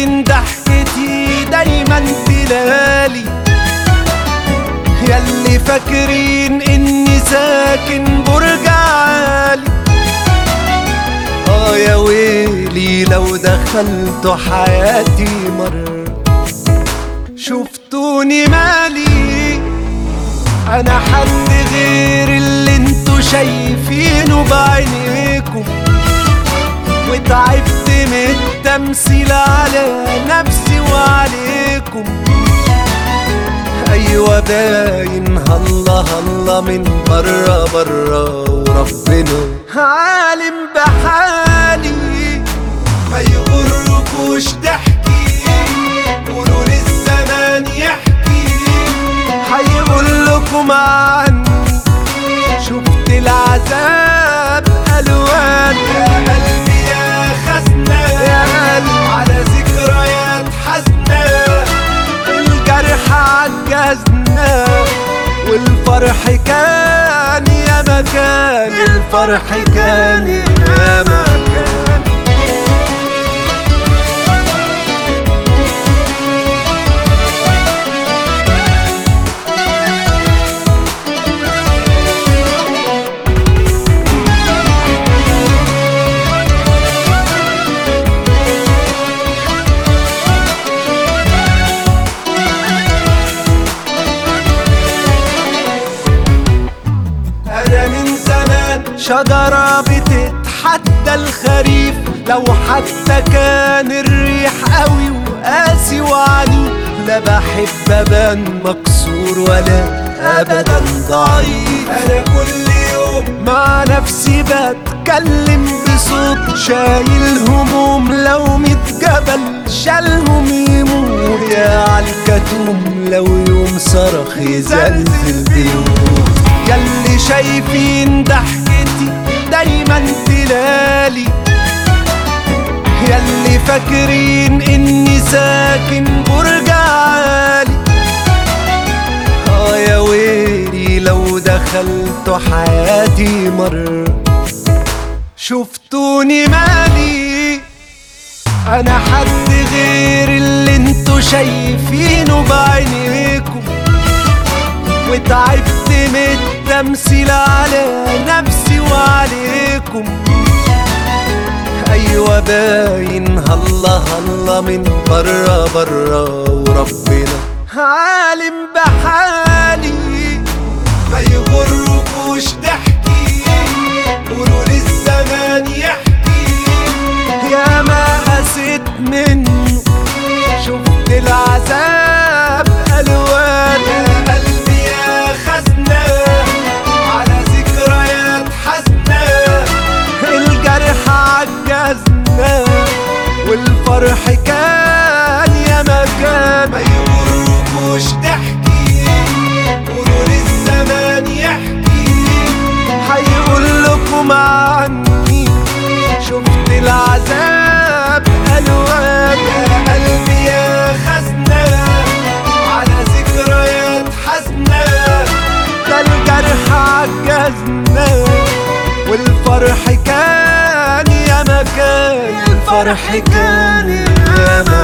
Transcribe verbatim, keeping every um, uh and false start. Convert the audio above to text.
شايفين ضحكتي دايما تلالي، ياللي فاكرين اني ساكن برج عالي. اه يا ويلي لو دخلتوا حياتي مرة شفتوني مالي، انا حد غير اللي انتوا شايفينه بعينيكم، وتعبت من التمثيل على نفسي وعليكم. ايوه باين هلا هلا من برا برا، وربنا عالم بحالي. ما يغركوش ضحكي، قولوا للزمان يحكي، هيقول لكم عني شفت العذاب الوان. يا قلبي يا خزنة، يا قلبي على ذكريات حزنة، الجرح عجزنا والفرح كان يا مكان، الفرح كان يا مكان. شجرة بتتحدى الخريف، لو حتى كان الريح قوي وقاسي وعنيف. لا بحب ابان مكسور ولا ابدا ضعيف، انا كل يوم مع نفسي بتكلم بصوت، شايل هموم لو ميت جبل شالهم يموت. يا عالكتوم لو يوم صرخ يزلزل بيوت، ياللي شايفين ضحكتي دايما تلالي، ياللي فاكرين اني ساكن برج عالي. اه يا ويلي لو دخلتوا حياتي مرة شفتوني مالي، انا حد غير اللي انتوا شايفينه بعينيكم، وتعبت من التمثيل على نفسي وعليكم. ايوه باين هلا هلا من برا برا، وربنا عالم بحالي. ما يغركوش ضحكي، قولوا للزمان يحكي، يا ما قسيت منه شفت العذاب الوان. يا قلبي يا خزنة على ذكريات حزنة، الجرح عجزنا والفرح كان يا مكان. ما يغركوش ضحكي، قولوا للزمان يحكي، هيقول لكم عني شفت العذاب الوان. يا قلبي يا خزنة على ذكريات حزنة، ده الجرح عجزنا والفرح كان يا مكان، الفرح كان يا مكان.